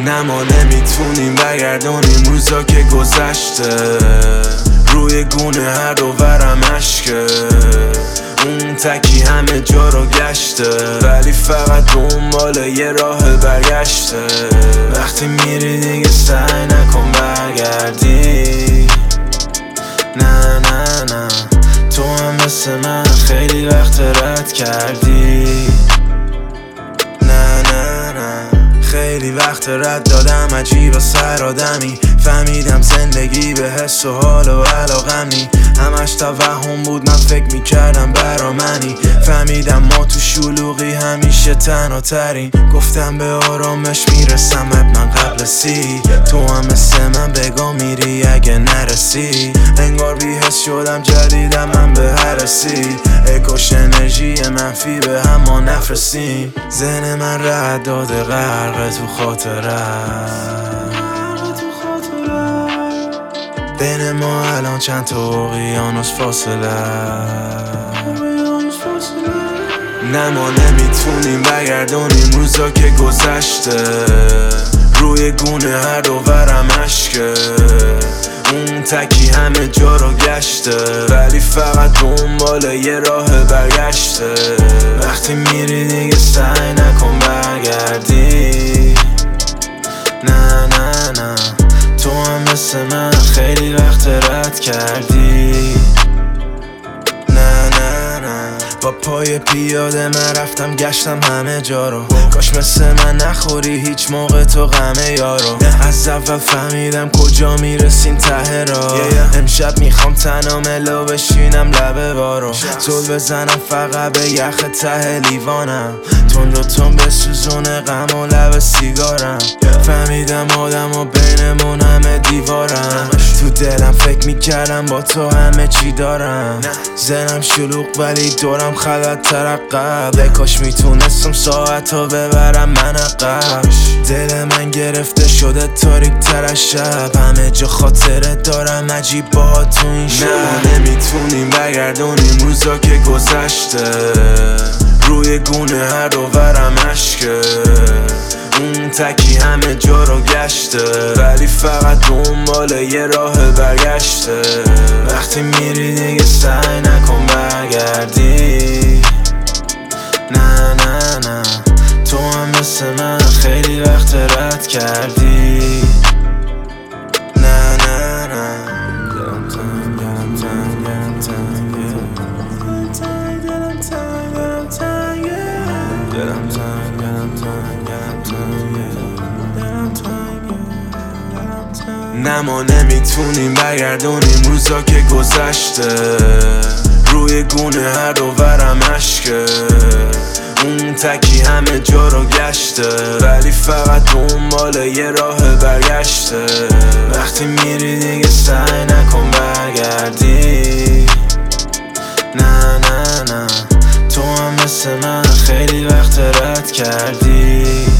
نه ما نمیتونیم برگردونیم روزا که گذشته، روی گونه هر دوورم عشقه، اون تکی همه جا رو گشته، ولی فقط دنبال یه راه برگشته. وقتی میری دیگه سعی نکن برگردی، نه نه نه، تو هم مثل من خیلی وقت رد کردی، نه نه نه، خیلی وقت رد دادم عجیب و سر آدمی، فهمیدم زندگی به حس و حال و علاقم نی، همش توهم بود من فکر میکردم برا منی، فهمیدم ما تو شلوغی همیشه تنها ترین، گفتم به آرامش میرسم حتما قبل سی، تو هم مثل من بگاه میری اگه نرسی، انگار بی حس شدم جدیدم من به هرسی، اکاش انرژی منفی به هم ما نفرستیم، ذهن من رد داده غرق تو خاطرت، بین ما الان چند تا اقیانوس فاصله، نه ما نمیتونیم برگردونیم روزا که گذشته، روی گونه هر دوورم عشقه، اون تکی همه جا رو گشته، ولی فقط دنبال یه راه برگشته. وقتی میری دیگه سعی نکن برگردی، نه نه نه، تو هم مثل من خیلی وقت رد کردی، نه نه نه، با پای پیاده من رفتم گشتم همه جا رو، کاش مثل من نخوری هیچ موقع تو غم یارو، از اول فهمیدم کجا میرسیم ته را، امشب میخوام تنها ملو بشینم لبه بارو، زل بزنم فقط به یخ ته لیوانم، تند و تند بسوزونه غم و لب سیگارم، فهمیدم آدم و بینمون همه دیوارم، تو دلم فکر میکردم با تو همه چی دارم، ذهنم شلوغ ولی دورم خلط ترقب، کاش میتونستم ساعتو ببرم من عقب، دل من گرفته شده تاریک تر از شب، همه جا خاطره دارم عجیب با تو این شب، نه نمیتونیم برگردونیم روزا که گذشته، روی گونه هر دوورم عشقه، اون تکی همه جا رو گشته، ولی فقط دنبال یه راه برگشته. وقتی میری دیگه سعی نکن برگردی، نه نه نه، تو هم مثل من خیلی وقت رد کردی، نه نه نه، دلم تنگ دلم تنگ دلم تنگ دلم تنگ دلم تنگ دلم تنگ دلم تنگ نه ما نمیتونیم برگردونیم روزا که گذشته، روی گونه هر دوورم عشقه، اون تکی همه جا رو گشته، ولی فقط دنبال یه راه برگشته. وقتی میری دیگه سعی نکن برگردی، نه نه نه، تو هم مثل من خیلی وقت رد کردی.